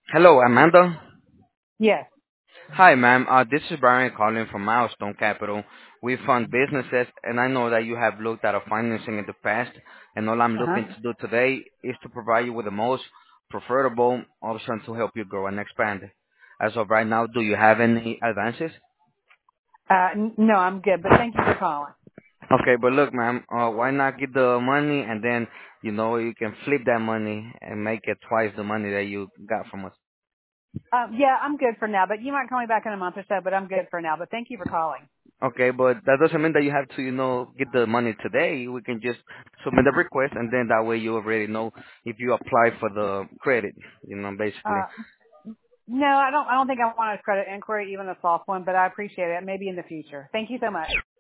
Hello, Amanda. Yes. Hi, ma'am. This is Brian calling from Milestone Capital. We fund businesses, and I know that you have looked at our financing in the past, and all I'm Uh-huh. looking to do today is to provide you with the most preferable option to help you grow and expand. As of right now, do you have any advances? No, I'm good, but thank you for calling. Okay, but look, ma'am, why not get the money and then, you can flip that money and make it twice the money that you got from us. Yeah, I'm good for now, but you might call me back in a month or so, but I'm good for now, but thank you for calling. Okay, but that doesn't mean that you have to, get the money today. We can just submit a request, and then that way you already know if you apply for the credit, basically. Uh, no, I don't think I want a credit inquiry, even a soft one, but I appreciate it. Maybe in the future. Thank you so much.